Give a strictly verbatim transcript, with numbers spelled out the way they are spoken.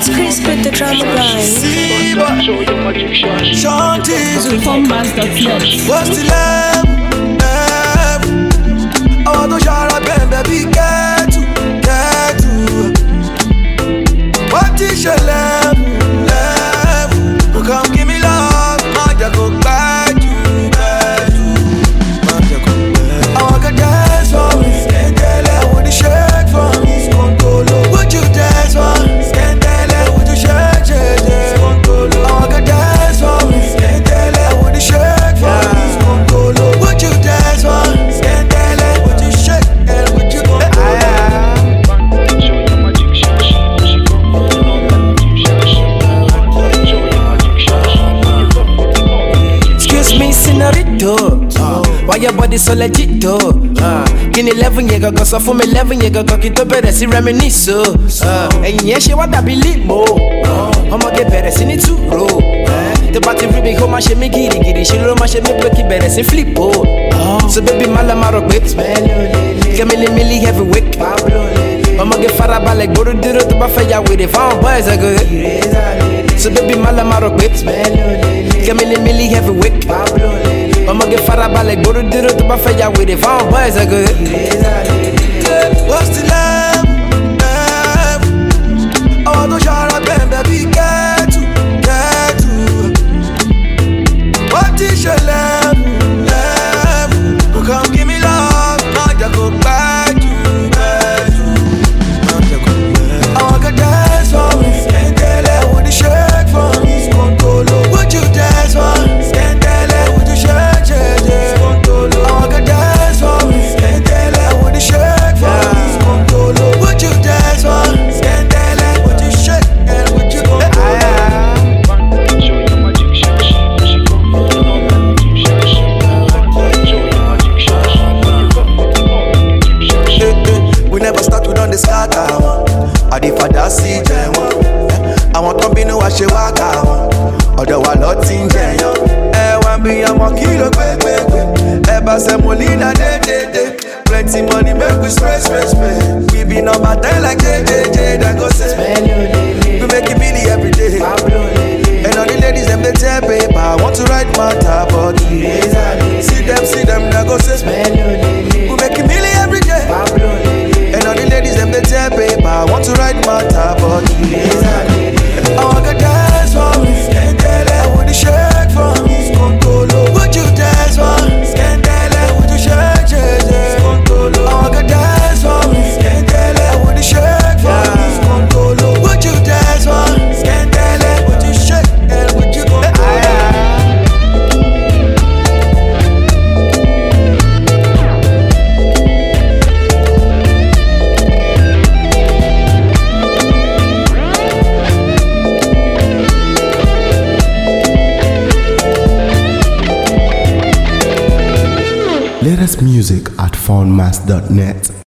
It's Chris with the drum grind. Shanties Phone mass dot net. what's the love? I want to shout out, baby, get to, get to. What is your love? Love, come give me love. Maja go back to, back to. Maja go back. I want to dance for me. Scandale, would you shake for me? Skontolo, would you dance for me? Scandale, would you shake, shake, shake? Skontolo, I want to dance for me. Scandale, would you shake for me? Skontolo, would you dance for me? Scandale, would you shake and would you go? Excuse me, senorito. Uh, why your body so legit, though? Uh, Kini eleven year go so for me eleven year go kito better si reminisce. Uh, and yeah, she want that believe more. I'ma get better, see it too, bro. The party really go my shit me giddy giddy. She low my shit me break it better, see flip, oh. So baby, my la maro quick. Get me milli heavyweight. I'ma get far about like Bodo Duro to Bafaya with it. Found boys are good. So baby, my la maro quick. Get me milli heavyweight. I'ma get far about like Bodo Duro to Bafaya with it. Found boys are good. What's the love? Love. I want to shout out, baby, get to, get to. What is your love? Love. Come give me love. Maja go back to, back to. Maja go back. I want to dance for me. Scandale, would you shake for me? Skontolo, would you dance for me? Scandale, would you shake, shake, shake? Skontolo, I want to dance for me. Scandale, would you shake for me? Skontolo, would you dance for me? Scandale, would you shake and would you go? We never start, we don't discard our. I did for that C J one. I want to be no wash your walk out. Although I lot in jail. Eh, one be a more kilo, quick, quick, quick. Eh, but some molina, day, day, day. Plenty money, make we spray, spray, spray. We be number ten like J J J. That go say, we make it Billy every day. And all the ladies, them they tear paper. I want to write matter, but see them, see them, that go say, we make it Billy every day. And all the ladies, them they tear paper. I want to write matter, but I want to dance for me. Scandale, would you shake for me? Skontolo, would you dance for me? Scandale, would you shake, shake, shake? Skontolo, I want to dance for me. Scandale, would you shake for me? Skontolo, would you dance for me? Scandale, would you shake and would you go? Latest music at found mass dot net.